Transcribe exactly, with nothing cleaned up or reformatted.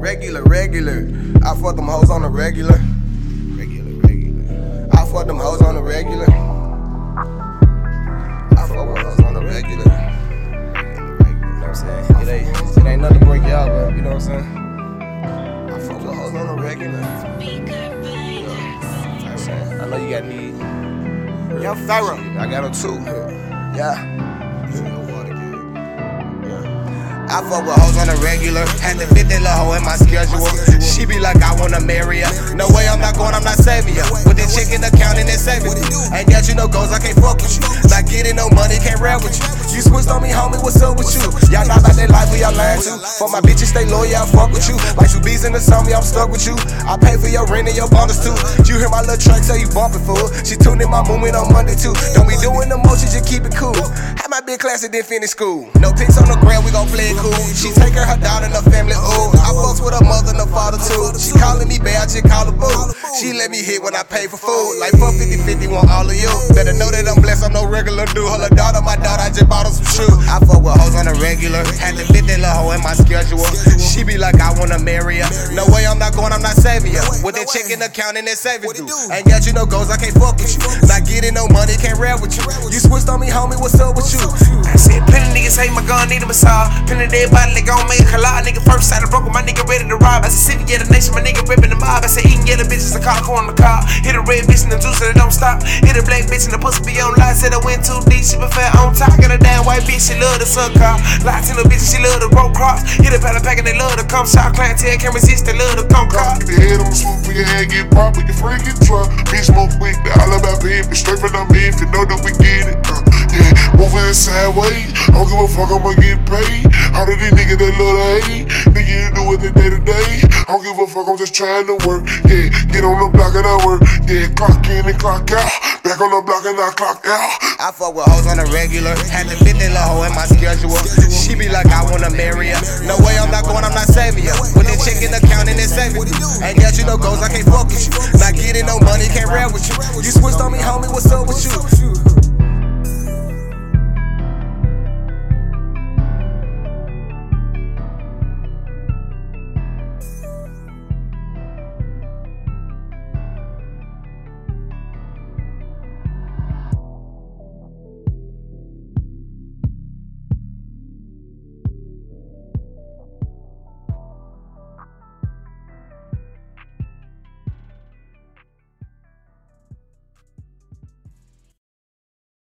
Regular, regular. I fuck them hoes on the regular. Regular, regular. I fuck them hoes on the regular. I fuck with hoes on the regular. Regular, regular. You know what I'm saying? It ain't, it ain't nothing to break y'all, but you know what I'm saying? I fuck with hoes on the regular. You know what I'm saying? I know you got me. Young Pharaoh. I got them too. Yeah. I fuck with hoes on the regular. Had to fit that little hoe in my schedule. She be like, I wanna marry her. No way, I'm not going, I'm not saving ya. With the chick in the counting and saving you. Ain't got you no goals, I can't fuck with you. Not getting no money, can't rap with you. You switched on me, homie, what's up with you? Y'all not about that life, we y'all lying to. For my bitches, stay loyal, I fuck with you. Like two bees in the summer, I'm stuck with you. I pay for your rent and your bonus too. You hear my little track, say you bumping, fool. She tuned in my movement on Monday too. Don't be doing the motion, just keep it cool. Had my big class and didn't finish school. No pics on the ground, we gon' play it cool. She taking her daughter and her family, ooh. I fucks with her mother and her father too. She calling me bad, I just call her boo. She let me hit when I pay for food. Like fuck fifty fifty, want all of you. Better know that I'm blessed, I'm no regular dude. Her little daughter, my daughter, I just bought her some shoes. I fuck with hoes on the regular. Had to fit that little hoe in my schedule. She be like, I wanna marry her. No way, I'm not going, I'm not saving ya. With that chick in the counting and saving you. Ain't got you no goals, I can't fuck with you. Not getting no money, can't rap with you. You switched on me, homie, what's up with you? I said, plenty niggas hate my gun, need a massage. Plenty dead body, they gon' make a collide. Nigga first side of broken, my nigga ready to rob. I said, city, yeah, the nation, my nigga ripping the mob. I said, eating yellow bitches, I call a corn in the car. Hit a red bitch in the juice, and it don't stop. Hit a black bitch in the pussy, be on live. Said I went too deep, she prefer on top. Got a damn white bitch, she love the sun car. Latino bitch, she love the road cross. Hit a paddle pack, and they love the come shot. Clientele can't resist, they love the come car. Get the head on the swoop, for your head get pop, with your friend get drunk. Bitch smoke quick, they all about baby. Straight from the men, if you know that we get it. Uh, yeah, moving sideways. I don't give a fuck, I'ma get paid. All of these niggas that love to hate. Nigga, you do it the day to day. I don't give a fuck, I'm just trying to work. Yeah, get on the block and I work. Yeah, clock in and clock out. Back on the block and I clock out. I fuck with hoes on the regular. Had to fit that little hoe in my schedule. She be like, I wanna marry her. No way, I'm not going, I'm not saving ya. With that chick in the counting and saving you. Ain't got you no goals, I can't fuck with you. Not getting no money, can't rap with you. You switched on me, homie, what's up with you?